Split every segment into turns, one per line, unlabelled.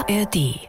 ARD.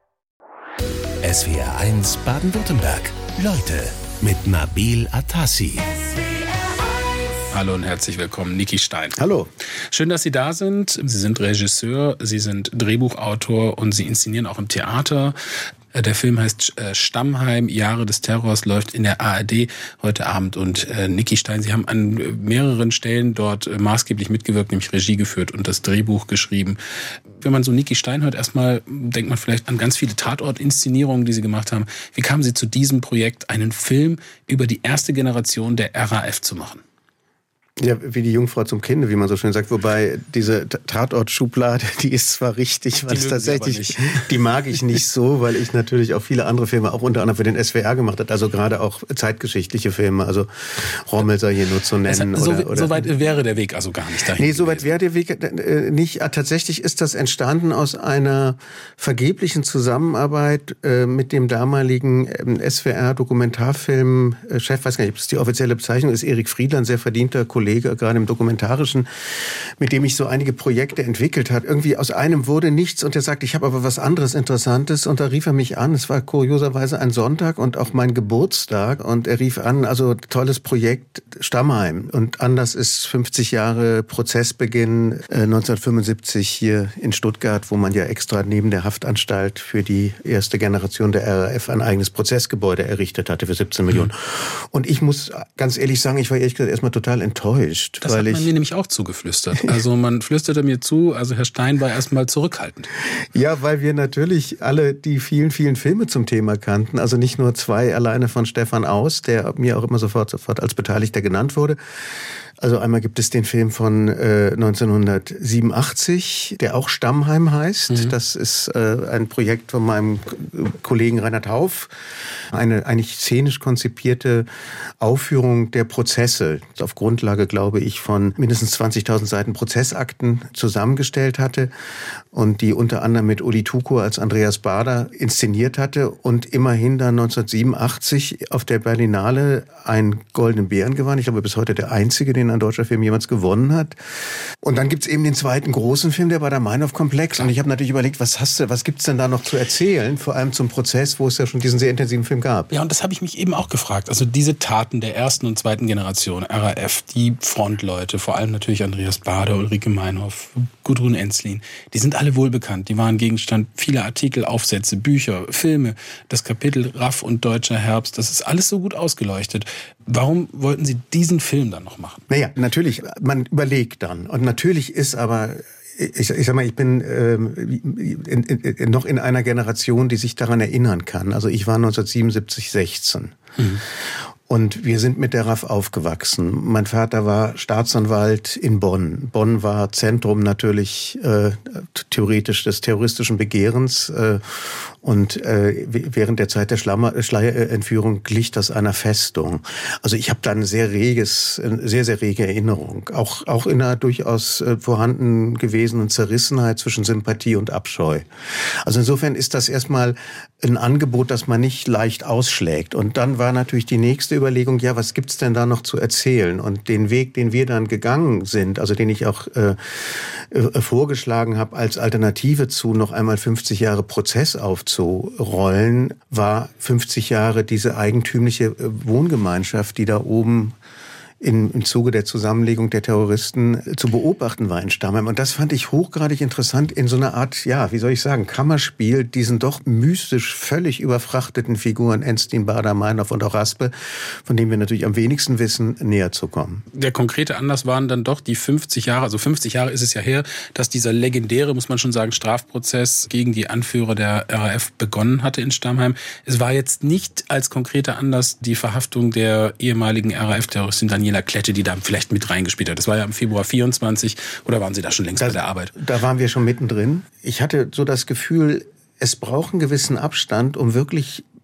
SWR1 Baden-Württemberg. Leute mit Nabil Atassi.
Hallo und herzlich willkommen, Niki Stein.
Hallo.
Schön, dass Sie da sind. Sie sind Regisseur, Sie sind Drehbuchautor und Sie inszenieren auch im Theater. Der Film heißt Stammheim, Jahre des Terrors, läuft in der ARD heute Abend. Und Niki Stein, Sie haben an mehreren Stellen dort maßgeblich mitgewirkt, nämlich Regie geführt und das Drehbuch geschrieben. Wenn man so Niki Stein hört, erstmal denkt man vielleicht an ganz viele Tatortinszenierungen, die Sie gemacht haben. Wie kamen Sie zu diesem Projekt, einen Film über die erste Generation der RAF zu machen?
Ja, wie die Jungfrau zum Kinde, wie man so schön sagt. Wobei diese Tatortschublade, die ist zwar richtig, weil es tatsächlich, die mag ich nicht so, weil ich natürlich auch viele andere Filme, auch unter anderem für den SWR gemacht habe, also gerade auch zeitgeschichtliche Filme, also Rommel sei hier nur zu nennen.
So weit wäre der Weg also gar nicht dahin.
Nee, so weit wäre der Weg nicht. Tatsächlich ist das entstanden aus einer vergeblichen Zusammenarbeit mit dem damaligen SWR-Dokumentarfilm-Chef, weiß gar nicht, ob das die offizielle Bezeichnung ist, Erik Friedland, sehr verdienter Kollege, gerade im Dokumentarischen, mit dem ich so einige Projekte entwickelt habe. Irgendwie aus einem wurde nichts und er sagte, ich habe aber was anderes Interessantes, und da rief er mich an. Es war kurioserweise ein Sonntag und auch mein Geburtstag, und er rief an, also tolles Projekt Stammheim. Und anders ist 50 Jahre Prozessbeginn 1975 hier in Stuttgart, wo man ja extra neben der Haftanstalt für die erste Generation der RAF ein eigenes Prozessgebäude errichtet hatte für 17 Millionen. Und ich muss ganz ehrlich sagen, ich war ehrlich gesagt erstmal total enttäuscht.
Das hat man mir nämlich auch zugeflüstert. Also man flüsterte mir zu, also Herr Stein war erstmal zurückhaltend.
Ja, weil wir natürlich alle die vielen, vielen Filme zum Thema kannten. Also nicht nur zwei alleine von Stefan Aus, der mir auch immer sofort als Beteiligter genannt wurde. Also einmal gibt es den Film von 1987, der auch Stammheim heißt. Mhm. Das ist ein Projekt von meinem Kollegen Reinhard Hauff. Eine eigentlich szenisch konzipierte Aufführung der Prozesse, auf Grundlage, glaube ich, von mindestens 20.000 Seiten Prozessakten zusammengestellt hatte und die unter anderem mit Uli Tuko als Andreas Baader inszeniert hatte und immerhin dann 1987 auf der Berlinale einen Goldenen Bären gewann. Ich glaube, bis heute der einzige, den ein deutscher Film jemals gewonnen hat. Und dann gibt's eben den zweiten großen Film, der Baader-Meinhof-Komplex. Und ich habe natürlich überlegt, was gibt's denn da noch zu erzählen? Vor allem zum Prozess, wo es ja schon diesen sehr intensiven Film gab.
Ja, und das habe ich mich eben auch gefragt. Also diese Taten der ersten und zweiten Generation RAF, die Frontleute, vor allem natürlich Andreas Baader, Ulrike Meinhof, Gudrun Ensslin, die sind alle wohlbekannt. Die waren Gegenstand vieler Artikel, Aufsätze, Bücher, Filme. Das Kapitel RAF und Deutscher Herbst, das ist alles so gut ausgeleuchtet. Warum wollten Sie diesen Film dann noch machen?
Naja, natürlich, man überlegt dann. Und natürlich ist aber, ich sag mal, ich bin noch in einer Generation, die sich daran erinnern kann. Also ich war 1977 16. Mhm. Und wir sind mit der RAF aufgewachsen. Mein Vater war Staatsanwalt in Bonn. Bonn war Zentrum natürlich theoretisch des terroristischen Begehrens. Und während der Zeit der Schleierentführung glich das einer Festung. Also ich habe da eine sehr, sehr rege Erinnerung. Auch in einer durchaus vorhanden gewesenen Zerrissenheit zwischen Sympathie und Abscheu. Also insofern ist das erstmal ein Angebot, das man nicht leicht ausschlägt. Und dann war natürlich die nächste Überlegung, ja, was gibt's denn da noch zu erzählen? Und den Weg, den wir dann gegangen sind, also den ich auch vorgeschlagen habe als Alternative zu noch einmal 50 Jahre Prozess aufzurollen, war 50 Jahre diese eigentümliche Wohngemeinschaft, die da oben im Zuge der Zusammenlegung der Terroristen zu beobachten war in Stammheim. Und das fand ich hochgradig interessant in so einer Art, ja, wie soll ich sagen, Kammerspiel, diesen doch mystisch völlig überfrachteten Figuren Ensslin, Baader, Meinhof und auch Raspe, von denen wir natürlich am wenigsten wissen, näher zu kommen.
Der konkrete Anlass waren dann doch die 50 Jahre, also 50 Jahre ist es ja her, dass dieser legendäre, muss man schon sagen, Strafprozess gegen die Anführer der RAF begonnen hatte in Stammheim. Es war jetzt nicht als konkreter Anlass die Verhaftung der ehemaligen RAF-Terroristin Daniela Klette, die da vielleicht mit reingespielt hat. Das war ja im Februar 24, oder waren Sie da schon längst bei der Arbeit?
Da waren wir schon mittendrin. Ich hatte so das Gefühl, es braucht einen gewissen Abstand, um wirklich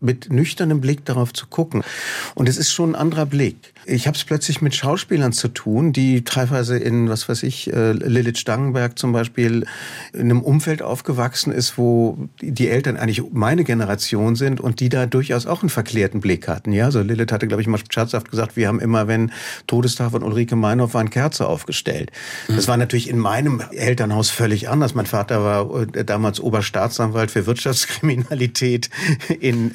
mit nüchternem Blick darauf zu gucken. Und es ist schon ein anderer Blick. Ich habe es plötzlich mit Schauspielern zu tun, die teilweise in, was weiß ich, Lilith Stangenberg zum Beispiel, in einem Umfeld aufgewachsen ist, wo die Eltern eigentlich meine Generation sind und die da durchaus auch einen verklärten Blick hatten. Ja, so Lilith hatte, glaube ich, mal scherzhaft gesagt, wir haben immer, wenn Todestag von Ulrike Meinhof war, eine Kerze aufgestellt. Das war natürlich in meinem Elternhaus völlig anders. Mein Vater war damals Oberstaatsanwalt für Wirtschaftskriminalität in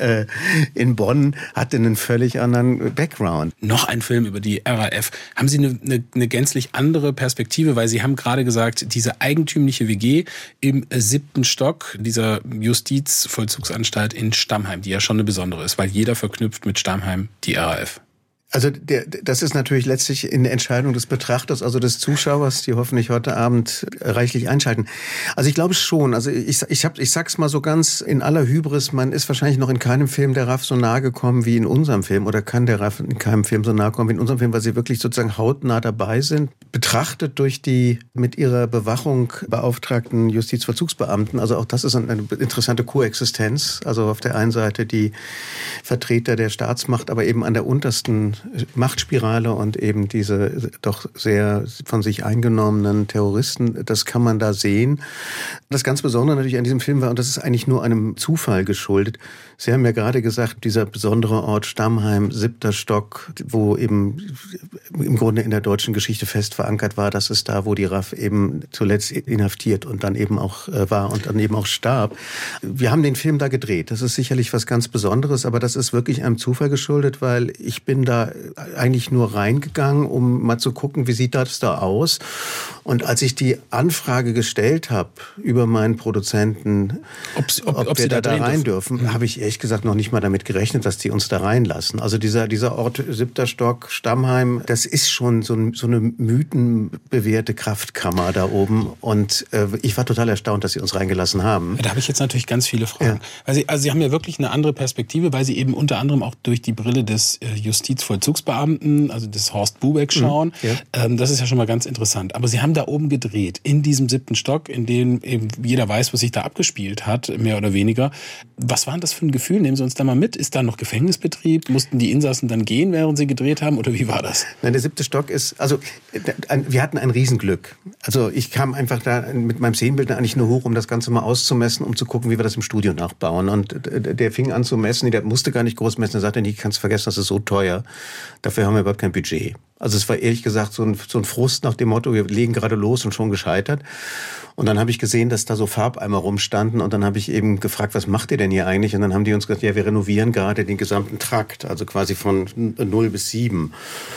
Bonn, hatte einen völlig anderen Background.
Noch ein Film über die RAF. Haben Sie eine gänzlich andere Perspektive? Weil Sie haben gerade gesagt, diese eigentümliche WG im 7. Stock dieser Justizvollzugsanstalt in Stammheim, die ja schon eine besondere ist, weil jeder verknüpft mit Stammheim die RAF.
Also das ist natürlich letztlich in der Entscheidung des Betrachters, also des Zuschauers, die hoffentlich heute Abend reichlich einschalten. Also ich glaube schon, also ich sag's mal so ganz in aller Hybris, man ist wahrscheinlich noch in keinem Film der RAF so nahe gekommen wie in unserem Film oder kann der RAF in keinem Film so nahe kommen wie in unserem Film, weil sie wirklich sozusagen hautnah dabei sind, betrachtet durch die mit ihrer Bewachung beauftragten Justizvollzugsbeamten. Also auch das ist eine interessante Koexistenz. Also auf der einen Seite die Vertreter der Staatsmacht, aber eben an der untersten Machtspirale und eben diese doch sehr von sich eingenommenen Terroristen, das kann man da sehen. Das ganz Besondere natürlich an diesem Film war, und das ist eigentlich nur einem Zufall geschuldet, Sie haben ja gerade gesagt, dieser besondere Ort Stammheim, 7. Stock, wo eben im Grunde in der deutschen Geschichte fest verankert war, dass es da, wo die RAF eben zuletzt inhaftiert und dann eben auch war und dann eben auch starb. Wir haben den Film da gedreht. Das ist sicherlich was ganz Besonderes, aber das ist wirklich einem Zufall geschuldet, weil ich bin da eigentlich nur reingegangen, um mal zu gucken, wie sieht das da aus. Und als ich die Anfrage gestellt habe über meinen Produzenten, ob wir da rein dürfen, habe ich ehrlich gesagt noch nicht mal damit gerechnet, dass die uns da reinlassen. Also dieser Ort 7. Stock, Stammheim, das ist schon so eine mythenbewährte Kraftkammer da oben. Und ich war total erstaunt, dass sie uns reingelassen haben.
Da habe ich jetzt natürlich ganz viele Fragen. Ja. Sie haben ja wirklich eine andere Perspektive, weil Sie eben unter anderem auch durch die Brille des Justizvollzugsbeamten, also des Horst Bubeck schauen. Ja. Das ist ja schon mal ganz interessant. Aber Sie haben da oben gedreht, in diesem 7. Stock, in dem eben jeder weiß, was sich da abgespielt hat, mehr oder weniger. Was war denn das für ein Gefühl? Nehmen Sie uns da mal mit. Ist da noch Gefängnisbetrieb? Mussten die Insassen dann gehen, während sie gedreht haben? Oder wie war das?
Nein, der 7. Stock ist, also wir hatten ein Riesenglück. Also ich kam einfach da mit meinem Szenenbildner eigentlich nur hoch, um das Ganze mal auszumessen, um zu gucken, wie wir das im Studio nachbauen. Und der fing an zu messen, der musste gar nicht groß messen. Er sagte, ich kann es vergessen, das ist so teuer. Dafür haben wir überhaupt kein Budget. Also es war ehrlich gesagt so ein Frust nach dem Motto, wir legen gerade los und schon gescheitert. Und dann habe ich gesehen, dass da so Farbeimer rumstanden und dann habe ich eben gefragt, was macht ihr denn hier eigentlich? Und dann haben die uns gesagt, ja, wir renovieren gerade den gesamten Trakt, also quasi von 0 bis 7.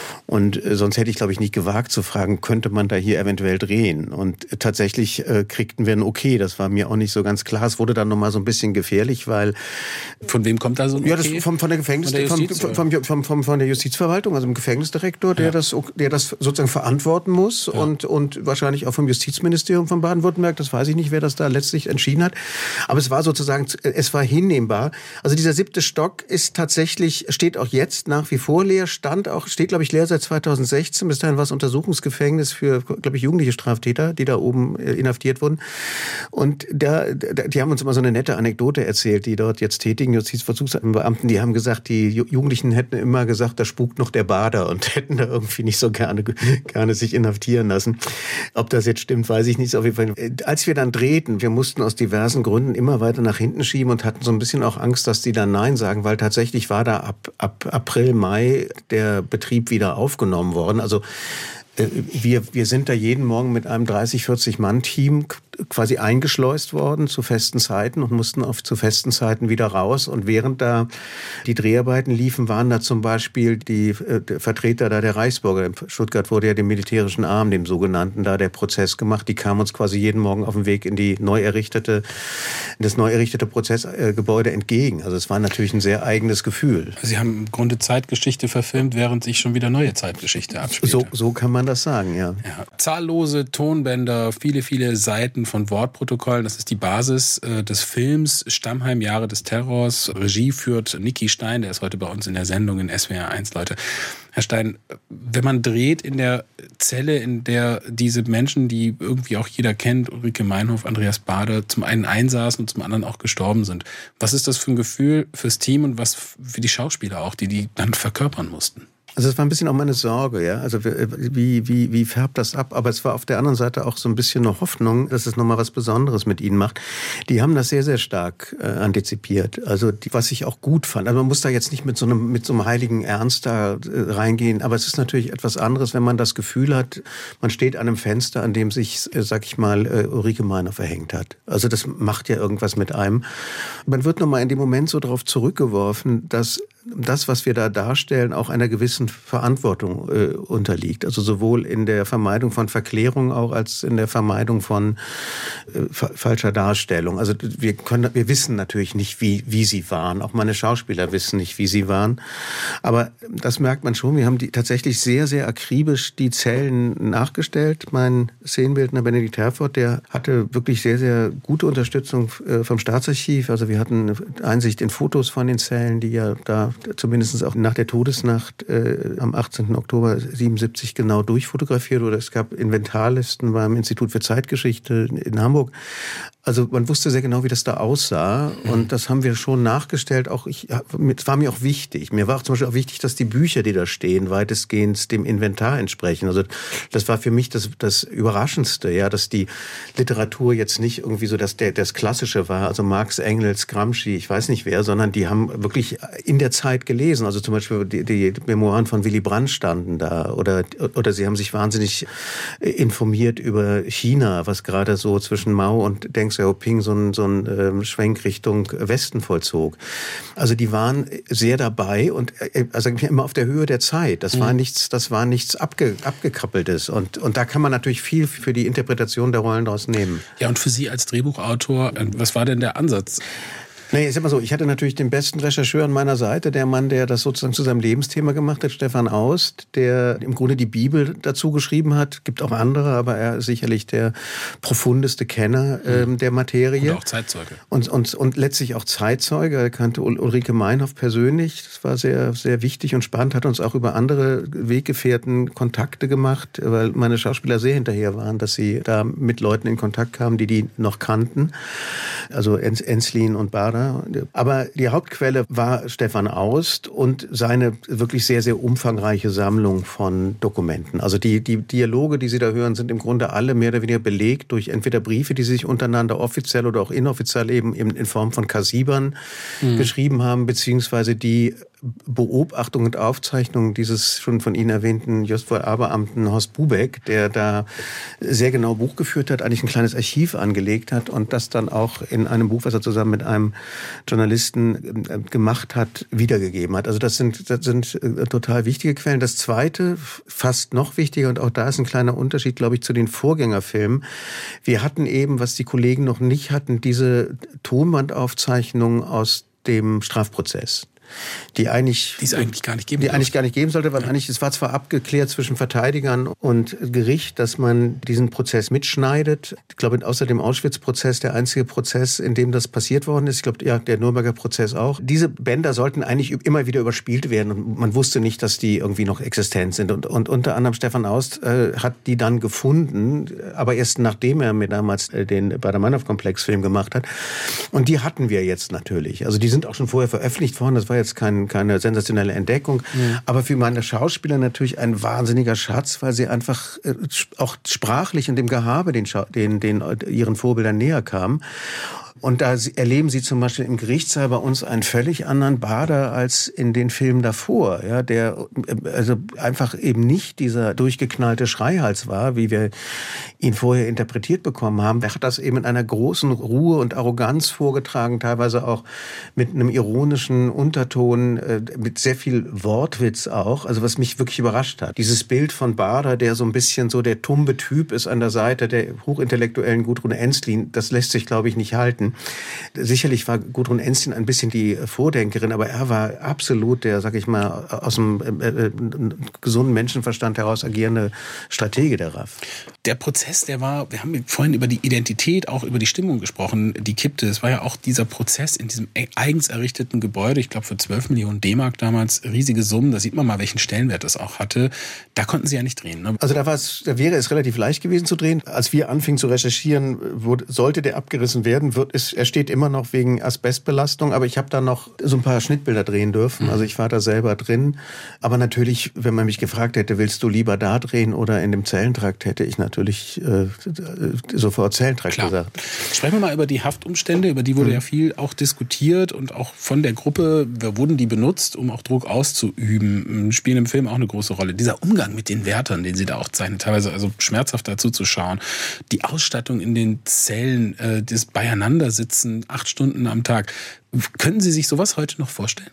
Und sonst hätte ich, glaube ich, nicht gewagt zu fragen, könnte man da hier eventuell drehen? Und tatsächlich kriegten wir ein Okay. Das war mir auch nicht so ganz klar. Es wurde dann nochmal so ein bisschen gefährlich, weil...
Von wem kommt da so ein Okay?
Ja, das von der Justizverwaltung, also dem Gefängnisdirektor, der das sozusagen verantworten muss und wahrscheinlich auch vom Justizministerium von Baden-Württemberg. Das weiß ich nicht, wer das da letztlich entschieden hat. Aber es war sozusagen, es war hinnehmbar. Also dieser 7. Stock ist tatsächlich, steht auch jetzt nach wie vor leer, steht, glaube ich, leer seit 2016. Bis dahin war es Untersuchungsgefängnis für, glaube ich, jugendliche Straftäter, die da oben inhaftiert wurden. Und die haben uns immer so eine nette Anekdote erzählt, die dort jetzt tätigen Justizvollzugsbeamten, die haben gesagt, die Jugendlichen hätten immer gesagt, da spukt noch der Bader und hätten da irgendwie nicht so gerne sich inhaftieren lassen. Ob das jetzt stimmt, weiß ich nicht. Auf jeden Fall. Als wir dann drehten, wir mussten aus diversen Gründen immer weiter nach hinten schieben und hatten so ein bisschen auch Angst, dass die dann Nein sagen, weil tatsächlich war da ab April, Mai der Betrieb wieder aufgenommen worden. Also wir sind da jeden Morgen mit einem 30-40-Mann-Team quasi eingeschleust worden zu festen Zeiten und mussten zu festen Zeiten wieder raus. Und während da die Dreharbeiten liefen, waren da zum Beispiel die Vertreter da der Reichsbürger. In Stuttgart wurde ja dem militärischen Arm, dem sogenannten, da der Prozess gemacht. Die kamen uns quasi jeden Morgen auf dem Weg in das neu errichtete Prozessgebäude entgegen. Also es war natürlich ein sehr eigenes Gefühl.
Sie haben im Grunde Zeitgeschichte verfilmt, während sich schon wieder neue Zeitgeschichte abspielt.
So kann man das sagen, ja.
Zahllose Tonbänder, viele, viele Seiten von Wortprotokollen. Das ist die Basis des Films Stammheim, Jahre des Terrors. Regie führt Niki Stein, der ist heute bei uns in der Sendung in SWR 1, Leute. Herr Stein, wenn man dreht in der Zelle, in der diese Menschen, die irgendwie auch jeder kennt, Ulrike Meinhof, Andreas Baader, zum einen einsaßen und zum anderen auch gestorben sind, was ist das für ein Gefühl fürs Team und was für die Schauspieler auch, die dann verkörpern mussten?
Also es war ein bisschen auch meine Sorge, ja. Also wie färbt das ab? Aber es war auf der anderen Seite auch so ein bisschen eine Hoffnung, dass es nochmal was Besonderes mit ihnen macht. Die haben das sehr, sehr stark antizipiert. Also was ich auch gut fand. Also man muss da jetzt nicht mit so einem heiligen Ernst da reingehen. Aber es ist natürlich etwas anderes, wenn man das Gefühl hat, man steht an einem Fenster, an dem sich, sag ich mal, Ulrike Meinhof verhängt hat. Also das macht ja irgendwas mit einem. Man wird nochmal in dem Moment so darauf zurückgeworfen, dass das, was wir da darstellen, auch einer gewissen Verantwortung unterliegt. Also sowohl in der Vermeidung von Verklärung auch als in der Vermeidung von falscher Darstellung. Also wir wissen natürlich nicht, wie sie waren. Auch meine Schauspieler wissen nicht, wie sie waren. Aber das merkt man schon. Wir haben tatsächlich sehr, sehr akribisch die Zellen nachgestellt. Mein Szenenbildner Benedikt Herford, der hatte wirklich sehr, sehr gute Unterstützung vom Staatsarchiv. Also wir hatten Einsicht in Fotos von den Zellen, die ja da zumindest auch nach der Todesnacht am 18. Oktober 1977 genau durchfotografiert wurde. Es gab Inventarlisten beim Institut für Zeitgeschichte in Hamburg. Also man wusste sehr genau, wie das da aussah. Und das haben wir schon nachgestellt. Auch es war mir auch wichtig. Mir war auch zum Beispiel auch wichtig, dass die Bücher, die da stehen, weitestgehend dem Inventar entsprechen. Also das war für mich das Überraschendste, ja, dass die Literatur jetzt nicht irgendwie so das Klassische war. Also Marx, Engels, Gramsci, ich weiß nicht wer, sondern die haben wirklich in der Zeit gelesen. Also zum Beispiel die Memoiren von Willy Brandt standen da. Oder sie haben sich wahnsinnig informiert über China, was gerade so zwischen Mao und Deng Xiaoping so ein Schwenk Richtung Westen vollzog. Also die waren sehr dabei und also immer auf der Höhe der Zeit. Das war nichts abgekappeltes. Und da kann man natürlich viel für die Interpretation der Rollen daraus nehmen.
Ja, und für Sie als Drehbuchautor, was war denn der Ansatz?
Nee, ich sag mal so, ich hatte natürlich den besten Rechercheur an meiner Seite, der Mann, der das sozusagen zu seinem Lebensthema gemacht hat, Stefan Aust, der im Grunde die Bibel dazu geschrieben hat. Gibt auch andere, aber er ist sicherlich der profundeste Kenner der Materie.
Und auch Zeitzeuge.
Und letztlich auch Zeitzeuge. Er kannte Ulrike Meinhof persönlich. Das war sehr, sehr wichtig und spannend. Hat uns auch über andere Weggefährten Kontakte gemacht, weil meine Schauspieler sehr hinterher waren, dass sie da mit Leuten in Kontakt kamen, die noch kannten. Also Enslin und Baader. Aber die Hauptquelle war Stefan Aust und seine wirklich sehr, sehr umfangreiche Sammlung von Dokumenten. Also die Dialoge, die Sie da hören, sind im Grunde alle mehr oder weniger belegt durch entweder Briefe, die sie sich untereinander offiziell oder auch inoffiziell eben in Form von Kassibern geschrieben haben, beziehungsweise die Beobachtung und Aufzeichnung dieses schon von Ihnen erwähnten Justizvollzugbeamten Horst Bubeck, der da sehr genau Buch geführt hat, eigentlich ein kleines Archiv angelegt hat und das dann auch in einem Buch, was er zusammen mit einem Journalisten gemacht hat, wiedergegeben hat. Also das sind total wichtige Quellen. Das Zweite, fast noch wichtiger, und auch da ist ein kleiner Unterschied, glaube ich, zu den Vorgängerfilmen. Wir hatten eben, was die Kollegen noch nicht hatten, diese Tonbandaufzeichnung aus dem Strafprozess. Die es eigentlich gar nicht geben sollte, weil es war zwar abgeklärt zwischen Verteidigern und Gericht, dass man diesen Prozess mitschneidet. Ich glaube, außer dem Auschwitz-Prozess der einzige Prozess, in dem das passiert worden ist. Ich glaube, ja, der Nürnberger Prozess auch. Diese Bänder sollten eigentlich immer wieder überspielt werden und man wusste nicht, dass die irgendwie noch existent sind. Und unter anderem Stefan Aust hat die dann gefunden, aber erst nachdem er mir damals den Baader-Meinhof-Komplex-Film gemacht hat. Und die hatten wir jetzt natürlich. Also die sind auch schon vorher veröffentlicht worden. Das war jetzt keine sensationelle Entdeckung, aber für meine Schauspieler natürlich ein wahnsinniger Schatz, weil sie einfach auch sprachlich und dem Gehabe den ihren Vorbildern näher kamen. Und da erleben Sie zum Beispiel im Gerichtssaal bei uns einen völlig anderen Baader als in den Filmen davor, ja, der also einfach eben nicht dieser durchgeknallte Schreihals war, wie wir ihn vorher interpretiert bekommen haben. Der hat das eben in einer großen Ruhe und Arroganz vorgetragen, teilweise auch mit einem ironischen Unterton, mit sehr viel Wortwitz auch, also was mich wirklich überrascht hat. Dieses Bild von Baader, der so ein bisschen so der tumbe Typ ist an der Seite der hochintellektuellen Gudrun Enslin, das lässt sich, glaube ich, nicht halten. Sicherlich war Gudrun Ensslin ein bisschen die Vordenkerin, aber er war absolut der, sag ich mal, aus dem gesunden Menschenverstand heraus agierende Stratege der RAF.
Der Prozess, wir haben vorhin über die Identität, auch über die Stimmung gesprochen, die kippte. Es war ja auch dieser Prozess in diesem eigens errichteten Gebäude, ich glaube für 12 Millionen D-Mark damals, riesige Summen, da sieht man mal, welchen Stellenwert das auch hatte. Da konnten Sie ja nicht drehen, ne?
Also da wäre es relativ leicht gewesen zu drehen. Als wir anfingen zu recherchieren, sollte der abgerissen werden, er steht immer noch wegen Asbestbelastung, aber ich habe da noch so ein paar Schnittbilder drehen dürfen. Also ich war da selber drin. Aber natürlich, wenn man mich gefragt hätte, willst du lieber da drehen oder in dem Zellentrakt, hätte ich natürlich sofort Zellentrakt gesagt.
Sprechen wir mal über die Haftumstände, über die wurde ja viel auch diskutiert und auch von der Gruppe wurden die benutzt, um auch Druck auszuüben. Spielen im Film auch eine große Rolle. Dieser Umgang mit den Wärtern, den Sie da auch zeichnen, teilweise also schmerzhaft dazu zu schauen. Die Ausstattung in den Zellen, das Beieinandersitzen, 8 Stunden am Tag. Können Sie sich sowas heute noch vorstellen?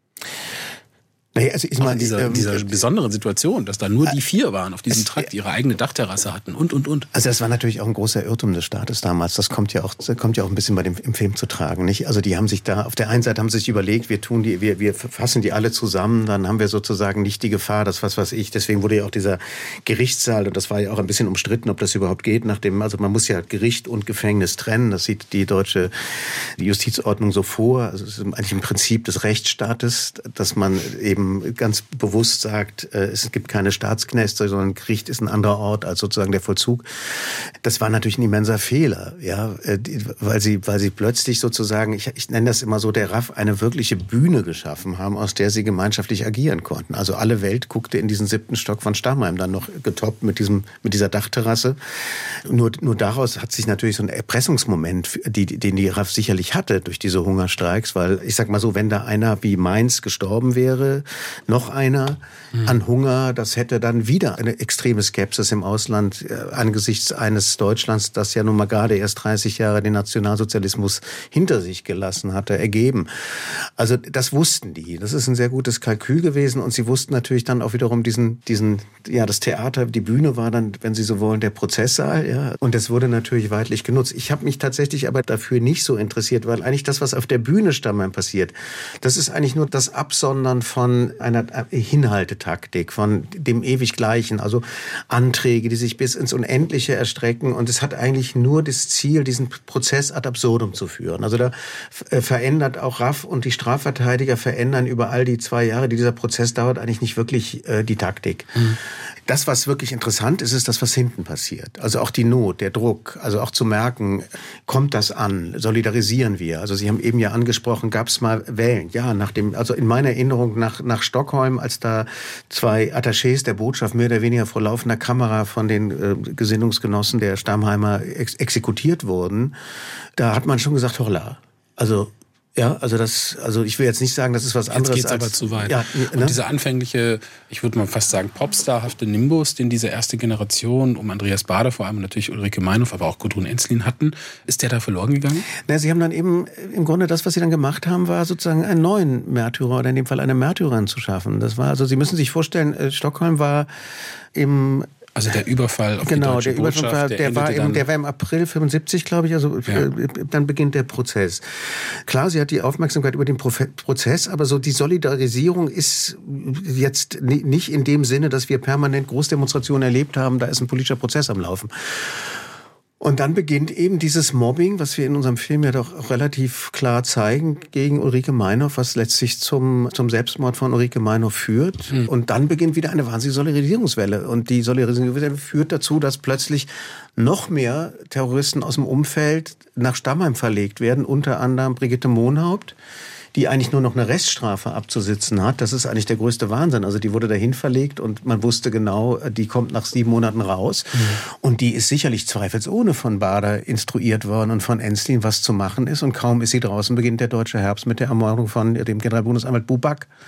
Naja, also ich meine,
dieser besonderen Situation, dass da nur die 4 waren auf diesem Trakt, die ihre eigene Dachterrasse hatten und.
Also das war natürlich auch ein großer Irrtum des Staates damals. Das kommt ja auch ein bisschen im Film zu tragen, nicht? Also die haben sich da, auf der einen Seite haben sie sich überlegt, wir fassen die alle zusammen, dann haben wir sozusagen nicht die Gefahr, dass deswegen wurde ja auch dieser Gerichtssaal, und das war ja auch ein bisschen umstritten, ob das überhaupt geht, also man muss ja Gericht und Gefängnis trennen, das sieht die deutsche Justizordnung so vor. Also es ist eigentlich ein Prinzip des Rechtsstaates, dass man eben ganz bewusst sagt, es gibt keine Staatskneste, sondern Gericht ist ein anderer Ort als sozusagen der Vollzug. Das war natürlich ein immenser Fehler, ja, weil sie plötzlich sozusagen, ich nenne das immer so, der RAF eine wirkliche Bühne geschaffen haben, aus der sie gemeinschaftlich agieren konnten. Also alle Welt guckte in diesen 7. Stock von Stammheim, dann noch getoppt mit dieser Dachterrasse. Nur daraus hat sich natürlich so ein Erpressungsmoment, den die RAF sicherlich hatte durch diese Hungerstreiks, weil ich sag mal so, wenn da einer wie Mainz gestorben wäre, noch einer an Hunger, das hätte dann wieder eine extreme Skepsis im Ausland angesichts eines Deutschlands, das ja nun mal gerade erst 30 Jahre den Nationalsozialismus hinter sich gelassen hatte, ergeben. Also das wussten die. Das ist ein sehr gutes Kalkül gewesen und sie wussten natürlich dann auch wiederum das Theater, die Bühne war dann, wenn Sie so wollen, der Prozesssaal, ja. Und das wurde natürlich weitlich genutzt. Ich habe mich tatsächlich aber dafür nicht so interessiert, weil eigentlich das, was auf der Bühne Stammheim passiert, das ist eigentlich nur das Absondern von einer Hinhaltetaktik, von dem ewig Gleichen, also Anträge, die sich bis ins Unendliche erstrecken und es hat eigentlich nur das Ziel, diesen Prozess ad absurdum zu führen. Also da verändert auch RAF und die Strafverteidiger verändern über all die 2 Jahre, die dieser Prozess dauert, eigentlich nicht wirklich die Taktik. Das, was wirklich interessant ist, ist das, was hinten passiert. Also auch die Not, der Druck, also auch zu merken, kommt das an, solidarisieren wir. Also Sie haben eben ja angesprochen, gab es mal Wellen. Ja, also in meiner Erinnerung nach Stockholm, als da 2 Attachés der Botschaft mehr oder weniger vor laufender Kamera von den Gesinnungsgenossen der Stammheimer exekutiert wurden, da hat man schon gesagt, holla, also ich will jetzt nicht sagen, das ist was anderes.
Jetzt geht's aber zu weit. Ja, ne? Und dieser anfängliche, ich würde mal fast sagen, popstarhafte Nimbus, den diese erste Generation um Andreas Baader, vor allem natürlich Ulrike Meinhof, aber auch Gudrun Ensslin hatten, ist der da verloren gegangen?
Na, sie haben dann eben, im Grunde das, was sie dann gemacht haben, war sozusagen einen neuen Märtyrer oder in dem Fall eine Märtyrerin zu schaffen. Das war, also Sie müssen sich vorstellen, Stockholm war im
Also der Überfall auf die deutsche Botschaft,
der war im April 75, glaube ich, also dann beginnt der Prozess. Klar, sie hat die Aufmerksamkeit über den Prozess, aber so die Solidarisierung ist jetzt nicht in dem Sinne, dass wir permanent Großdemonstrationen erlebt haben, da ist ein politischer Prozess am Laufen. Und dann beginnt eben dieses Mobbing, was wir in unserem Film ja doch auch relativ klar zeigen, gegen Ulrike Meinhof, was letztlich zum Selbstmord von Ulrike Meinhof führt. Und dann beginnt wieder eine wahnsinnige Solidarisierungswelle. Und die Solidarisierungswelle führt dazu, dass plötzlich noch mehr Terroristen aus dem Umfeld nach Stammheim verlegt werden, unter anderem Brigitte Mohnhaupt, die eigentlich nur noch eine Reststrafe abzusitzen hat. Das ist eigentlich der größte Wahnsinn. Also die wurde dahin verlegt und man wusste genau, die kommt nach 7 Monaten raus. Und die ist sicherlich zweifelsohne von Baader instruiert worden und von Ensslin, was zu machen ist. Und kaum ist sie draußen, beginnt der deutsche Herbst mit der Ermordung von dem Generalbundesanwalt Buback.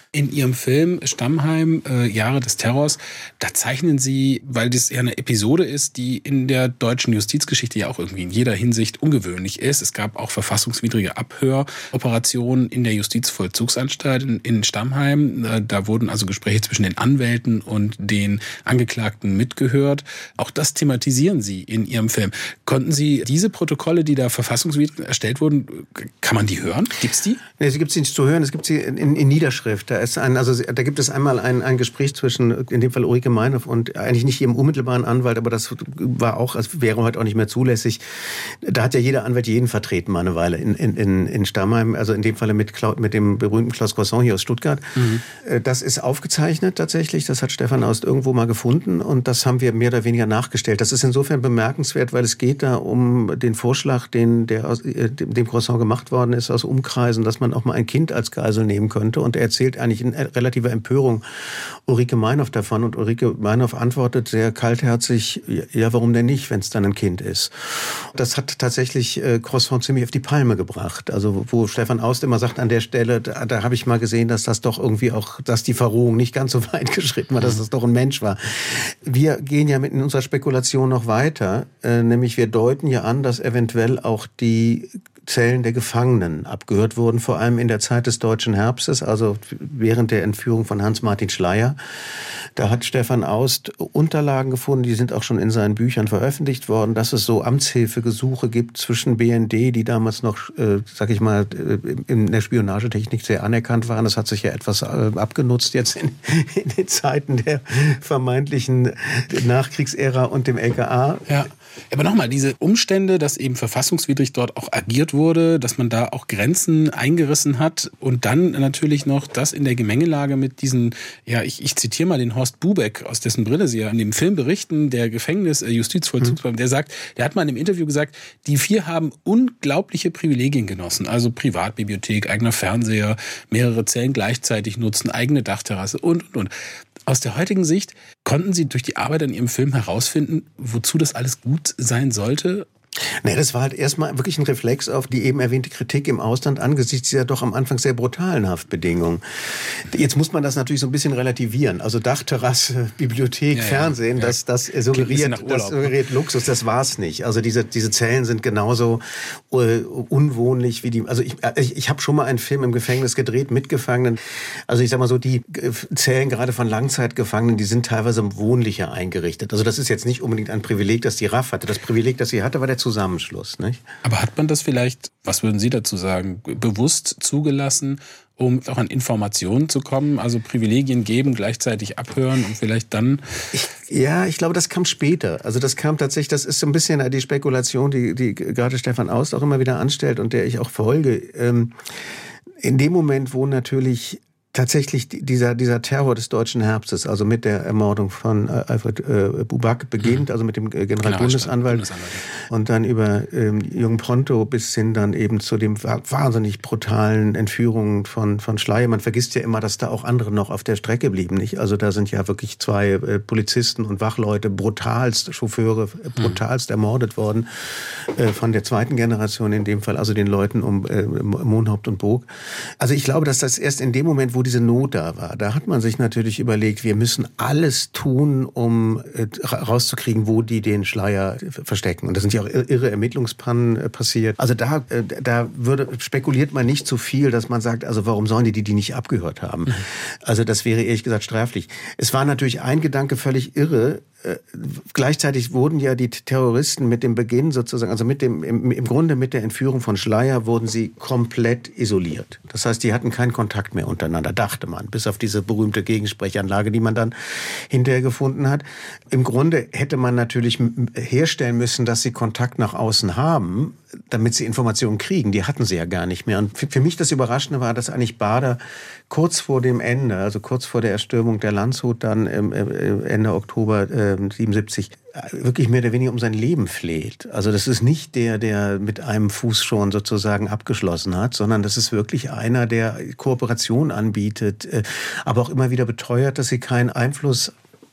In Ihrem Film Stammheim, Jahre des Terrors, da zeichnen Sie, weil das ja eine Episode ist, die in der deutschen Justizgeschichte ja auch irgendwie in jeder Hinsicht ungewöhnlich ist. Es gab auch verfassungswidrige Abhöroperationen in der Justizvollzugsanstalt in Stammheim. Da wurden also Gespräche zwischen den Anwälten und den Angeklagten mitgehört. Auch das thematisieren Sie in Ihrem Film. Konnten Sie diese Protokolle, die da verfassungswidrig erstellt wurden, kann man die hören? Gibt's die?
Nee, sie gibt sie nicht zu hören, es gibt sie in Niederschrift. Da gibt es einmal ein Gespräch zwischen, in dem Fall Ulrike Meinhof und eigentlich nicht ihrem unmittelbaren Anwalt, aber das war auch, also wäre heute auch nicht mehr zulässig. Da hat ja jeder Anwalt jeden vertreten, mal eine Weile in Stammheim, also in dem Falle mit dem berühmten Klaus Croissant hier aus Stuttgart. Mhm. Das ist aufgezeichnet tatsächlich, das hat Stefan Aust irgendwo mal gefunden und das haben wir mehr oder weniger nachgestellt. Das ist insofern bemerkenswert, weil es geht da um den Vorschlag, dem Croissant gemacht worden ist aus Umkreisen, dass man auch mal ein Kind als Geisel nehmen könnte und er erzählt eigentlich in relativer Empörung Ulrike Meinhof davon und Ulrike Meinhof antwortet sehr kaltherzig, ja, warum denn nicht, wenn es dann ein Kind ist. Das hat tatsächlich Croissant ziemlich auf die Palme gebracht. Also wo Stefan Aust immer sagt, an der Stelle, da habe ich mal gesehen, dass das doch irgendwie auch, dass die Verrohung nicht ganz so weit geschritten war, dass das doch ein Mensch war. Wir gehen ja in unserer Spekulation noch weiter, nämlich wir deuten ja an, dass eventuell auch die Zellen der Gefangenen abgehört wurden, vor allem in der Zeit des Deutschen Herbstes, also während der Entführung von Hans-Martin Schleyer. Da hat Stefan Aust Unterlagen gefunden, die sind auch schon in seinen Büchern veröffentlicht worden, dass es so Amtshilfegesuche gibt zwischen BND, die damals noch, sag ich mal, in der Spionagetechnik sehr anerkannt waren. Das hat sich ja etwas abgenutzt jetzt in den Zeiten der vermeintlichen Nachkriegsära und dem LKA.
Ja. Aber nochmal, diese Umstände, dass eben verfassungswidrig dort auch agiert wurde, dass man da auch Grenzen eingerissen hat und dann natürlich noch das in der Gemengelage mit diesen, ja, ich zitiere mal den Horst Bubeck, aus dessen Brille Sie ja in dem Film berichten, der Justizvollzugsbeamte, der hat mal in einem Interview gesagt, die vier haben unglaubliche Privilegien genossen, also Privatbibliothek, eigener Fernseher, mehrere Zellen gleichzeitig nutzen, eigene Dachterrasse und. Aus der heutigen Sicht, konnten Sie durch die Arbeit an Ihrem Film herausfinden, wozu das alles gut sein sollte?
Nee, das war halt erstmal wirklich ein Reflex auf die eben erwähnte Kritik im Ausland angesichts dieser doch am Anfang sehr brutalen Haftbedingungen. Jetzt muss man das natürlich so ein bisschen relativieren. Also Dachterrasse, Bibliothek, Fernsehen, das suggeriert Luxus, das war's nicht. Also diese Zellen sind genauso unwohnlich wie die. Also ich habe schon mal einen Film im Gefängnis gedreht mit Gefangenen. Also ich sag mal so, die Zellen gerade von Langzeitgefangenen, die sind teilweise wohnlicher eingerichtet. Also das ist jetzt nicht unbedingt ein Privileg, das die RAF hatte. Das Privileg, das sie hatte, war der Zusammenschluss, nicht?
Aber hat man das vielleicht, was würden Sie dazu sagen, bewusst zugelassen, um auch an Informationen zu kommen? Also Privilegien geben, gleichzeitig abhören und vielleicht dann...
Ich glaube, das kam später. Also das kam tatsächlich, das ist so ein bisschen die Spekulation, die gerade Stefan Aust auch immer wieder anstellt und der ich auch folge. In dem Moment, wo natürlich tatsächlich dieser Terror des Deutschen Herbstes, also mit der Ermordung von Alfred Buback beginnt, also mit dem Generalbundesanwalt und dann über Jürgen Pronto bis hin dann eben zu dem wahnsinnig brutalen Entführungen von Schleyer. Man vergisst ja immer, dass da auch andere noch auf der Strecke blieben, nicht? Also da sind ja wirklich 2 Polizisten und Wachleute, Chauffeure, brutalst ermordet worden von der zweiten Generation in dem Fall, also den Leuten um Mohnhaupt und Bog. Also ich glaube, dass das erst in dem Moment, wo diese Not da war, da hat man sich natürlich überlegt, wir müssen alles tun, um rauszukriegen, wo die den Schleyer verstecken. Und da sind ja auch irre Ermittlungspannen passiert. Also da spekuliert man nicht zu viel, dass man sagt, also warum sollen die nicht abgehört haben? Also das wäre ehrlich gesagt sträflich. Es war natürlich ein Gedanke völlig irre. Gleichzeitig wurden ja die Terroristen mit dem Beginn sozusagen, also im Grunde mit der Entführung von Schleyer wurden sie komplett isoliert. Das heißt, die hatten keinen Kontakt mehr untereinander, dachte man, bis auf diese berühmte Gegensprechanlage, die man dann hinterher gefunden hat. Im Grunde hätte man natürlich herstellen müssen, dass sie Kontakt nach außen haben, damit sie Informationen kriegen. Die hatten sie ja gar nicht mehr. Und für mich das Überraschende war, dass eigentlich Bader kurz vor dem Ende, also kurz vor der Erstürmung der Landshut, dann Ende Oktober 77, wirklich mehr oder weniger um sein Leben fleht. Also das ist nicht der mit einem Fuß schon sozusagen abgeschlossen hat, sondern das ist wirklich einer, der Kooperation anbietet, aber auch immer wieder beteuert, dass sie keinen Einfluss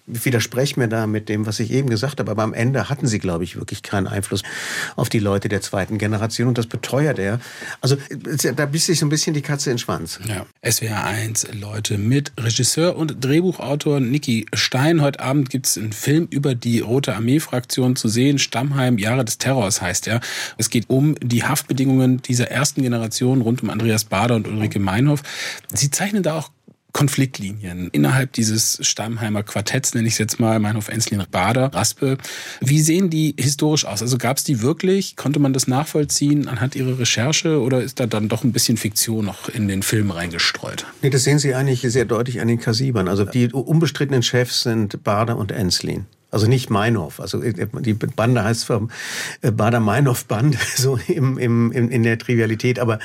widerspreche mir da mit dem, was ich eben gesagt habe, aber am Ende hatten sie, glaube ich, wirklich keinen Einfluss auf die Leute der zweiten Generation und das beteuert er. Also da biss sich so ein bisschen die Katze in den Schwanz.
Ja. SWR 1, Leute, mit Regisseur und Drehbuchautor Niki Stein. Heute Abend gibt es einen Film über die Rote Armee-Fraktion zu sehen. Stammheim, Jahre des Terrors heißt er. Es geht um die Haftbedingungen dieser ersten Generation rund um Andreas Baader und Ulrike Meinhof. Sie zeichnen da auch Konfliktlinien innerhalb dieses Stammheimer Quartetts, nenne ich es jetzt mal, Meinhof, Enslin, Baader, Raspe. Wie sehen die historisch aus? Also gab es die wirklich? Konnte man das nachvollziehen anhand Ihrer Recherche oder ist da dann doch ein bisschen Fiktion noch in den Film reingestreut?
Nee, das sehen Sie eigentlich sehr deutlich an den Kassibern. Also die unbestrittenen Chefs sind Baader und Enslin. Also nicht Meinhof. Also die Bande heißt Baader-Meinhof-Band, so in der Trivialität. Aber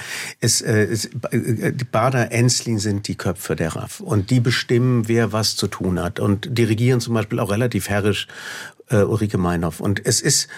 Baader, Enslin sind die Köpfe der RAF. Und die bestimmen, wer was zu tun hat. Und dirigieren zum Beispiel auch relativ herrisch Ulrike Meinhof. Und es ist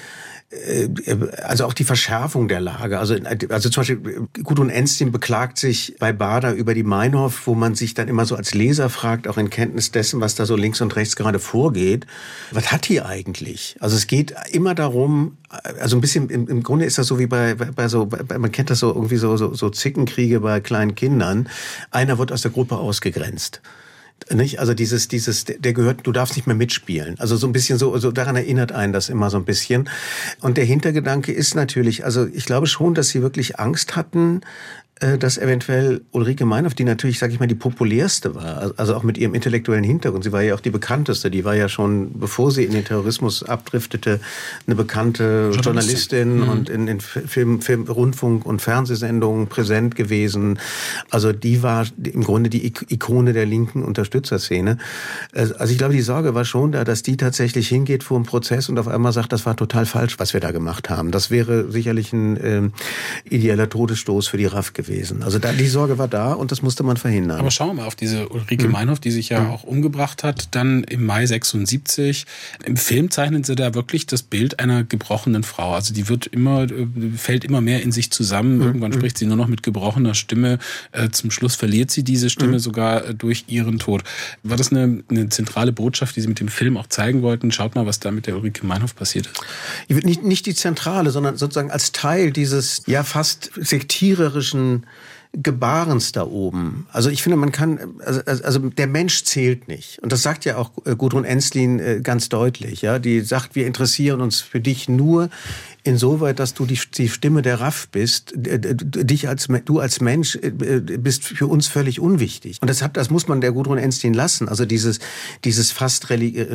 also auch die Verschärfung der Lage. Also zum Beispiel Gudrun Enslin beklagt sich bei Baader über die Meinhof, wo man sich dann immer so als Leser fragt, auch in Kenntnis dessen, was da so links und rechts gerade vorgeht. Was hat die eigentlich? Also es geht immer darum, also ein bisschen, im Grunde ist das so wie bei man kennt das so irgendwie so Zickenkriege bei kleinen Kindern. Einer wird aus der Gruppe ausgegrenzt. Nicht? Also der gehört, du darfst nicht mehr mitspielen. Also so ein bisschen so daran erinnert einen das immer so ein bisschen. Und der Hintergedanke ist natürlich, also ich glaube schon, dass sie wirklich Angst hatten, dass eventuell Ulrike Meinhof, die natürlich, sage ich mal, die populärste war, also auch mit ihrem intellektuellen Hintergrund, sie war ja auch die bekannteste, die war ja schon, bevor sie in den Terrorismus abdriftete, eine bekannte Journalistin und in Film, Rundfunk und Fernsehsendungen präsent gewesen. Also die war im Grunde die Ikone der linken Unterstützerszene. Also ich glaube, die Sorge war schon da, dass die tatsächlich hingeht vor einem Prozess und auf einmal sagt, das war total falsch, was wir da gemacht haben. Das wäre sicherlich ein ideeller Todesstoß für die RAF gewesen. Also die Sorge war da und das musste man verhindern.
Aber schauen wir mal auf diese Ulrike Meinhof, die sich ja auch umgebracht hat, dann im Mai 76. Im Film zeichnen sie da wirklich das Bild einer gebrochenen Frau. Also die fällt immer mehr in sich zusammen. Irgendwann spricht sie nur noch mit gebrochener Stimme. Zum Schluss verliert sie diese Stimme sogar durch ihren Tod. War das eine zentrale Botschaft, die Sie mit dem Film auch zeigen wollten? Schaut mal, was da mit der Ulrike Meinhof passiert ist.
Nicht die zentrale, sondern sozusagen als Teil dieses ja fast sektiererischen Gebarens da oben. Also ich finde, man kann, also der Mensch zählt nicht. Und das sagt ja auch Gudrun Enslin ganz deutlich. Ja, die sagt, wir interessieren uns für dich nur insoweit, dass du die Stimme der RAF bist. Du als Mensch bist für uns völlig unwichtig. Und das muss man der Gudrun Enslin lassen. Also dieses fast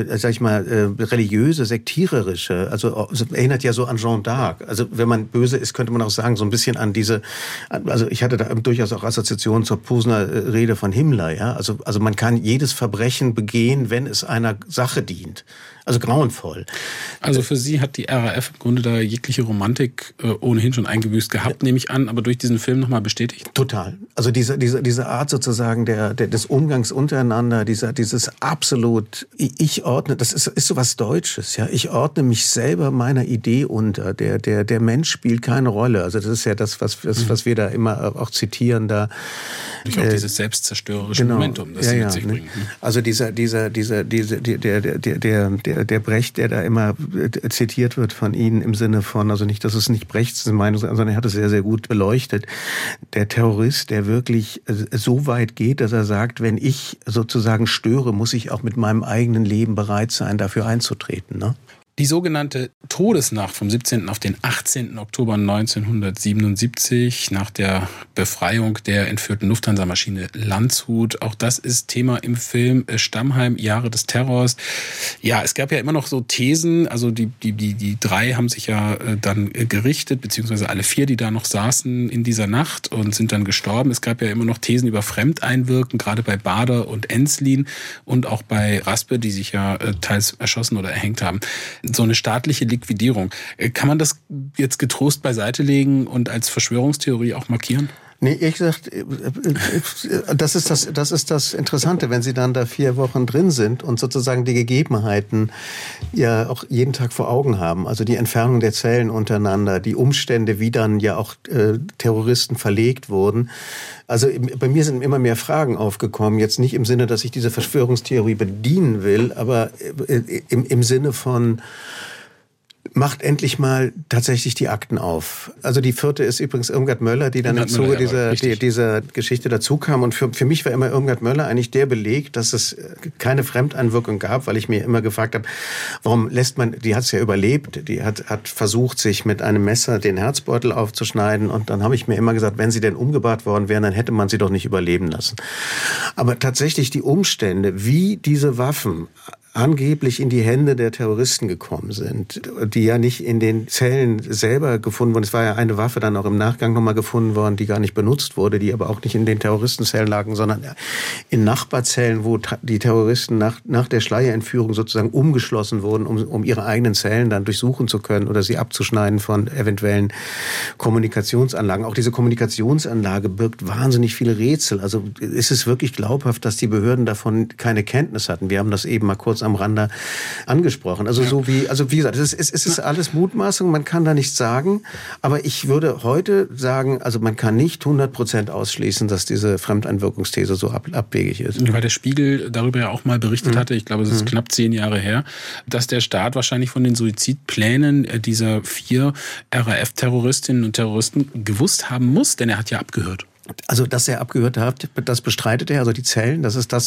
religiöse, sektiererische, also erinnert ja so an Jeanne d'Arc. Also wenn man böse ist, könnte man auch sagen, so ein bisschen an also ich hatte da durchaus auch Assoziationen zur Posener Rede von Himmler. Ja, also man kann jedes Verbrechen begehen, wenn es einer Sache dient. Also grauenvoll.
Also für Sie hat die RAF im Grunde da jegliche Romantik ohnehin schon eingebüßt gehabt, nehme ich an, aber durch diesen Film nochmal bestätigt?
Total. Also diese Art sozusagen des Umgangs untereinander, dieses absolut, ich ordne, das ist so was Deutsches, ja. Ich ordne mich selber meiner Idee unter. Der Mensch spielt keine Rolle. Also das ist ja das, was wir da immer auch zitieren da.
Durch auch dieses selbstzerstörerische Momentum, das Sie mit sich bringen.
Also der Brecht, der da immer zitiert wird von Ihnen im Sinne von, also nicht, dass es nicht Brechts Meinung, sondern er hat es sehr, sehr gut beleuchtet. Der Terrorist, der wirklich so weit geht, dass er sagt, wenn ich sozusagen störe, muss ich auch mit meinem eigenen Leben bereit sein, dafür einzutreten, ne?
Die sogenannte Todesnacht vom 17. auf den 18. Oktober 1977 nach der Befreiung der entführten Lufthansa-Maschine Landshut. Auch das ist Thema im Film Stammheim, Jahre des Terrors. Ja, es gab ja immer noch so Thesen, also die drei haben sich ja dann gerichtet, beziehungsweise alle vier, die da noch saßen in dieser Nacht und sind dann gestorben. Es gab ja immer noch Thesen über Fremdeinwirken, gerade bei Baader und Enslin und auch bei Raspe, die sich ja teils erschossen oder erhängt haben. So eine staatliche Liquidierung. Kann man das jetzt getrost beiseite legen und als Verschwörungstheorie auch markieren?
Nee, ich gesagt, das ist das Interessante, wenn Sie dann da 4 Wochen drin sind und sozusagen die Gegebenheiten ja auch jeden Tag vor Augen haben. Also die Entfernung der Zellen untereinander, die Umstände, wie dann ja auch Terroristen verlegt wurden. Also bei mir sind immer mehr Fragen aufgekommen. Jetzt nicht im Sinne, dass ich diese Verschwörungstheorie bedienen will, aber im Sinne von: Macht endlich mal tatsächlich die Akten auf. Also die 4. ist übrigens Irmgard Möller, die dann im Zuge dieser Geschichte dazu kam. Und für mich war immer Irmgard Möller eigentlich der Beleg, dass es keine Fremdeinwirkung gab, weil ich mir immer gefragt habe, warum lässt man, die hat es ja überlebt, die hat versucht, sich mit einem Messer den Herzbeutel aufzuschneiden. Und dann habe ich mir immer gesagt, wenn sie denn umgebracht worden wären, dann hätte man sie doch nicht überleben lassen. Aber tatsächlich die Umstände, wie diese Waffen angeblich in die Hände der Terroristen gekommen sind, die ja nicht in den Zellen selber gefunden wurden. Es war ja eine Waffe dann auch im Nachgang nochmal gefunden worden, die gar nicht benutzt wurde, die aber auch nicht in den Terroristenzellen lagen, sondern in Nachbarzellen, wo die Terroristen nach der Schleierentführung sozusagen umgeschlossen wurden, um ihre eigenen Zellen dann durchsuchen zu können oder sie abzuschneiden von eventuellen Kommunikationsanlagen. Auch diese Kommunikationsanlage birgt wahnsinnig viele Rätsel. Also ist es wirklich glaubhaft, dass die Behörden davon keine Kenntnis hatten? Wir haben das eben mal kurz am Rande angesprochen. Also wie gesagt, es ist alles Mutmaßung, man kann da nichts sagen, aber ich würde heute sagen, also man kann nicht 100% ausschließen, dass diese Fremdeinwirkungsthese so abwegig ist.
Weil der Spiegel darüber ja auch mal berichtet hatte, ich glaube, es ist knapp 10 Jahre her, dass der Staat wahrscheinlich von den Suizidplänen dieser 4 RAF-Terroristinnen und Terroristen gewusst haben muss, denn er hat ja abgehört.
Also, dass er abgehört hat, das bestreitet er, also die Zellen,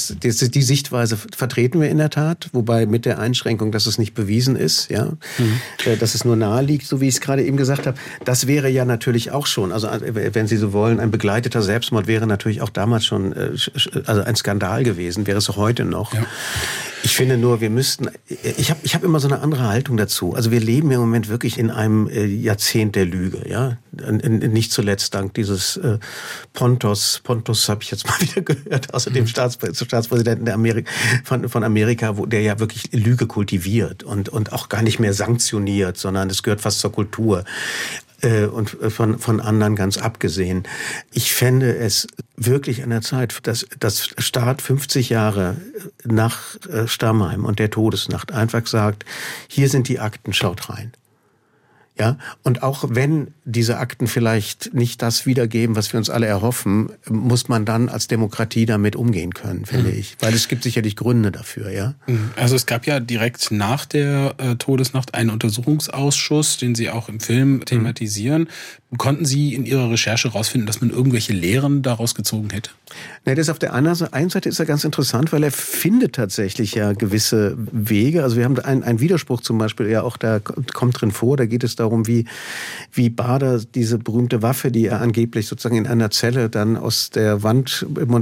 die Sichtweise vertreten wir in der Tat, wobei mit der Einschränkung, dass es nicht bewiesen ist, ja, dass es nur nahe liegt, so wie ich es gerade eben gesagt habe. Das wäre ja natürlich auch schon, also wenn Sie so wollen, ein begleiteter Selbstmord wäre natürlich auch damals schon also ein Skandal gewesen, wäre es auch heute noch. Ja. Ich finde nur, wir müssten, ich hab immer so eine andere Haltung dazu. Also wir leben im Moment wirklich in einem Jahrzehnt der Lüge, ja. Nicht zuletzt dank dieses Pontos habe ich jetzt mal wieder gehört, außer dem Staatspräsidenten von Amerika, der ja wirklich Lüge kultiviert und auch gar nicht mehr sanktioniert, sondern es gehört fast zur Kultur. Und von anderen ganz abgesehen. Ich fände es wirklich an der Zeit, dass das Staat 50 Jahre nach Stammheim und der Todesnacht einfach sagt, hier sind die Akten, schaut rein. Ja, und auch wenn diese Akten vielleicht nicht das wiedergeben, was wir uns alle erhoffen, muss man dann als Demokratie damit umgehen können, finde ich. Weil es gibt sicherlich Gründe dafür, ja.
Also es gab ja direkt nach der Todesnacht einen Untersuchungsausschuss, den Sie auch im Film thematisieren. Konnten Sie in Ihrer Recherche herausfinden, dass man irgendwelche Lehren daraus gezogen hätte?
Na, das auf der einen Seite ist ja ganz interessant, weil er findet tatsächlich ja gewisse Wege. Also wir haben einen Widerspruch zum Beispiel, ja auch da kommt drin vor, da geht es darum, wie Bader diese berühmte Waffe, die er angeblich sozusagen in einer Zelle dann aus der Wand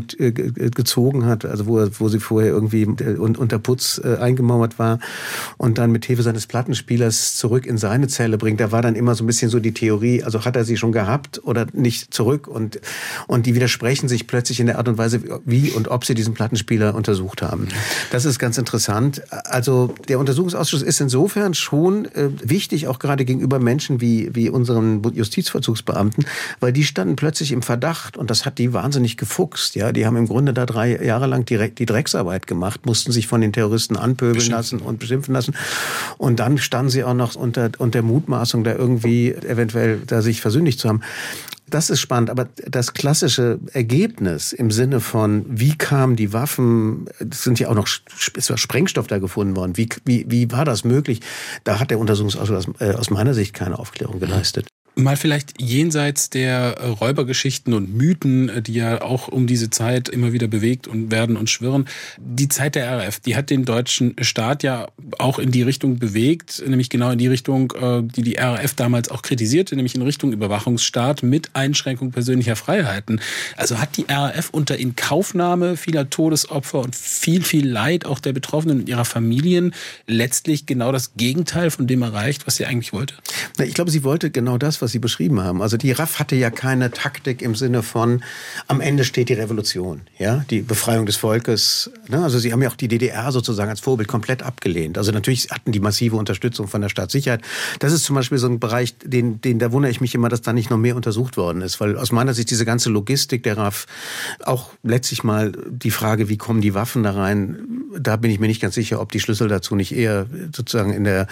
gezogen hat, also wo sie vorher irgendwie unter Putz eingemauert war und dann mit Hilfe seines Plattenspielers zurück in seine Zelle bringt. Da war dann immer so ein bisschen so die Theorie, also hat er sie schon gehabt oder nicht zurück und die widersprechen sich plötzlich in der Art und Weise, wie und ob sie diesen Plattenspieler untersucht haben. Das ist ganz interessant. Also der Untersuchungsausschuss ist insofern schon wichtig, auch gerade gegenüber Menschen wie unseren Justizvollzugsbeamten, weil die standen plötzlich im Verdacht und das hat die wahnsinnig gefuchst. Ja, die haben im Grunde da 3 Jahre lang die Drecksarbeit gemacht, mussten sich von den Terroristen anpöbeln lassen und beschimpfen lassen und dann standen sie auch noch unter Mutmaßung, da irgendwie eventuell da sich versündigt zu haben. Das ist spannend, aber das klassische Ergebnis im Sinne von, wie kamen die Waffen, es sind ja auch noch Sprengstoff da gefunden worden, wie war das möglich? Da hat der Untersuchungsausschuss aus meiner Sicht keine Aufklärung geleistet.
Mal vielleicht jenseits der Räubergeschichten und Mythen, die ja auch um diese Zeit immer wieder bewegt und werden und schwirren. Die Zeit der RAF, die hat den deutschen Staat ja auch in die Richtung bewegt, nämlich genau in die Richtung, die RAF damals auch kritisierte, nämlich in Richtung Überwachungsstaat mit Einschränkung persönlicher Freiheiten. Also hat die RAF unter Inkaufnahme vieler Todesopfer und viel, viel Leid auch der Betroffenen und ihrer Familien letztlich genau das Gegenteil von dem erreicht, was sie eigentlich wollte?
Ich glaube, sie wollte genau das, was Sie beschrieben haben. Also die RAF hatte ja keine Taktik im Sinne von, am Ende steht die Revolution, ja, die Befreiung des Volkes. Ne? Also sie haben ja auch die DDR sozusagen als Vorbild komplett abgelehnt. Also natürlich hatten die massive Unterstützung von der Staatssicherheit. Das ist zum Beispiel so ein Bereich, da wundere ich mich immer, dass da nicht noch mehr untersucht worden ist. Weil aus meiner Sicht diese ganze Logistik der RAF, auch letztlich mal die Frage, wie kommen die Waffen da rein, da bin ich mir nicht ganz sicher, ob die Schlüssel dazu nicht eher sozusagen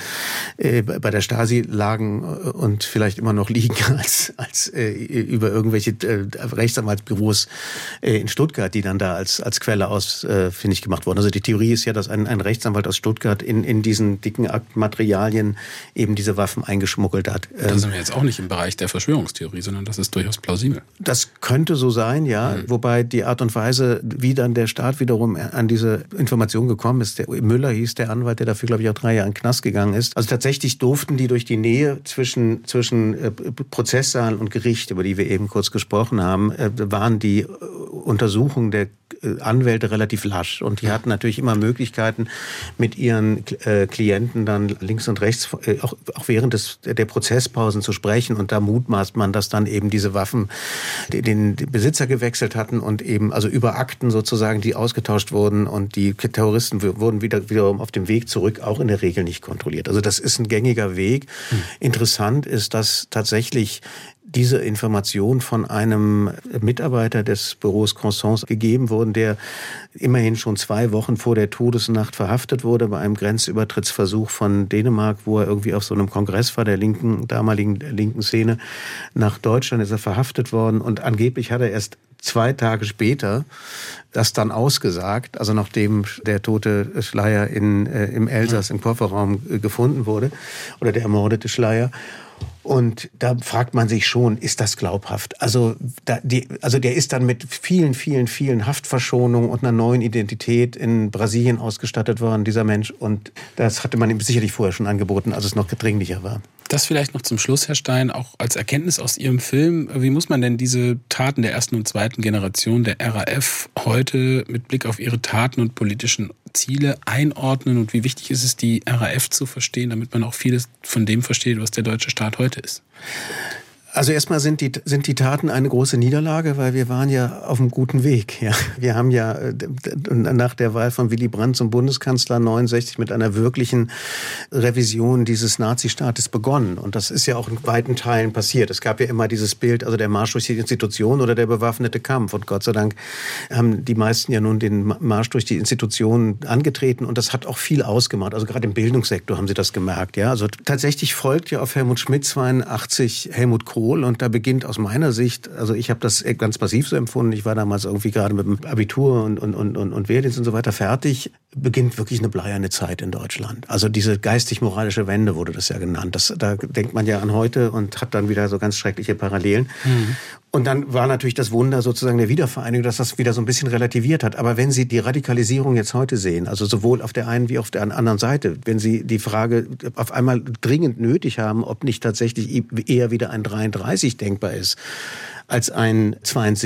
bei der Stasi lagen und vielleicht immer noch liegen als über irgendwelche Rechtsanwaltsbüros in Stuttgart, die dann da als Quelle ausfindig gemacht wurden. Also die Theorie ist ja, dass ein Rechtsanwalt aus Stuttgart in diesen dicken Aktmaterialien eben diese Waffen eingeschmuggelt hat.
Da sind wir jetzt auch nicht im Bereich der Verschwörungstheorie, sondern das ist durchaus plausibel.
Das könnte so sein, ja. Wobei die Art und Weise, wie dann der Staat wiederum an diese Information gekommen ist, der Müller hieß der Anwalt, der dafür, glaube ich, auch 3 Jahre in den Knast gegangen ist. Also tatsächlich durften die durch die Nähe zwischen Prozesssaal und Gericht, über die wir eben kurz gesprochen haben, waren die Untersuchungen der Anwälte relativ lasch. Und die hatten natürlich immer Möglichkeiten, mit ihren Klienten dann links und rechts auch während der Prozesspausen zu sprechen. Und da mutmaßt man, dass dann eben diese Waffen den Besitzer gewechselt hatten und eben also über Akten sozusagen, die ausgetauscht wurden, und die Terroristen wurden wiederum auf dem Weg zurück auch in der Regel nicht kontrolliert. Also das ist ein gängiger Weg. Interessant ist, dass tatsächlich diese Information von einem Mitarbeiter des Büros Croissants gegeben wurden, der immerhin schon 2 Wochen vor der Todesnacht verhaftet wurde bei einem Grenzübertrittsversuch von Dänemark, wo er irgendwie auf so einem Kongress war, der damaligen linken Szene. Nach Deutschland ist er verhaftet worden und angeblich hat er erst 2 Tage später das dann ausgesagt, also nachdem der tote Schleier im Elsass im Kofferraum gefunden wurde, oder der ermordete Schleier. Und da fragt man sich schon, ist das glaubhaft? Also der ist dann mit vielen Haftverschonungen und einer neuen Identität in Brasilien ausgestattet worden, dieser Mensch. Und das hatte man ihm sicherlich vorher schon angeboten, als es noch dringlicher war.
Das vielleicht noch zum Schluss, Herr Stein, auch als Erkenntnis aus Ihrem Film. Wie muss man denn diese Taten der ersten und zweiten Generation der RAF heute mit Blick auf ihre Taten und politischen Ziele einordnen? Und wie wichtig ist es, die RAF zu verstehen, damit man auch vieles von dem versteht, was der deutsche Staat heute ist?
Also erstmal sind die Taten eine große Niederlage, weil wir waren ja auf einem guten Weg. Ja. Wir haben ja nach der Wahl von Willy Brandt zum Bundeskanzler 69 mit einer wirklichen Revision dieses Nazi-Staates begonnen. Und das ist ja auch in weiten Teilen passiert. Es gab ja immer dieses Bild, also der Marsch durch die Institution oder der bewaffnete Kampf. Und Gott sei Dank haben die meisten ja nun den Marsch durch die Institutionen angetreten. Und das hat auch viel ausgemacht. Also gerade im Bildungssektor haben sie das gemerkt. Ja. Also tatsächlich folgt ja auf Helmut Schmidt 82 Helmut Kohl. Und da beginnt aus meiner Sicht, also ich habe das ganz massiv so empfunden, ich war damals irgendwie gerade mit dem Abitur und Wehrdienst und so weiter fertig, beginnt wirklich eine bleierne Zeit in Deutschland. Also diese geistig-moralische Wende wurde das ja genannt. Da denkt man ja an heute und hat dann wieder so ganz schreckliche Parallelen. Und dann war natürlich das Wunder sozusagen der Wiedervereinigung, dass das wieder so ein bisschen relativiert hat. Aber wenn Sie die Radikalisierung jetzt heute sehen, also sowohl auf der einen wie auf der anderen Seite, wenn Sie die Frage auf einmal dringend nötig haben, ob nicht tatsächlich eher wieder ein 33 denkbar ist als ein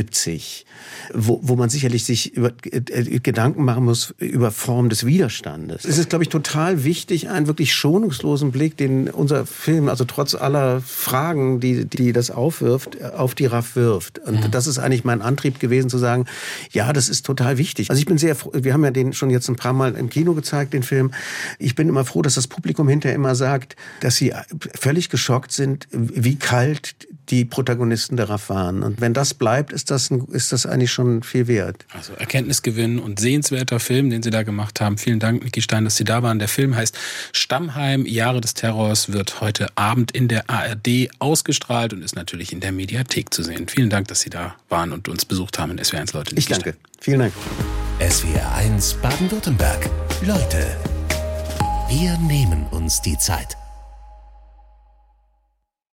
72, wo man sicherlich sich Gedanken machen muss über Form des Widerstandes. Es ist, glaube ich, total wichtig, einen wirklich schonungslosen Blick, den unser Film, also trotz aller Fragen, die das aufwirft, auf die RAF wirft. Und das ist eigentlich mein Antrieb gewesen, zu sagen, ja, das ist total wichtig. Also ich bin sehr froh, wir haben ja den schon jetzt ein paar Mal im Kino gezeigt, den Film. Ich bin immer froh, dass das Publikum hinterher immer sagt, dass sie völlig geschockt sind, wie kalt die Protagonisten der RAF waren. Und wenn das bleibt, ist das eigentlich schon viel wert.
Also Erkenntnisgewinn und sehenswerter Film, den Sie da gemacht haben. Vielen Dank, Niki Stein, dass Sie da waren. Der Film heißt Stammheim, Jahre des Terrors, wird heute Abend in der ARD ausgestrahlt und ist natürlich in der Mediathek zu sehen. Vielen Dank, dass Sie da waren und uns besucht haben in SWR1 Leute.
Ich danke. Vielen Dank.
SWR1 Baden-Württemberg. Leute, wir nehmen uns die Zeit.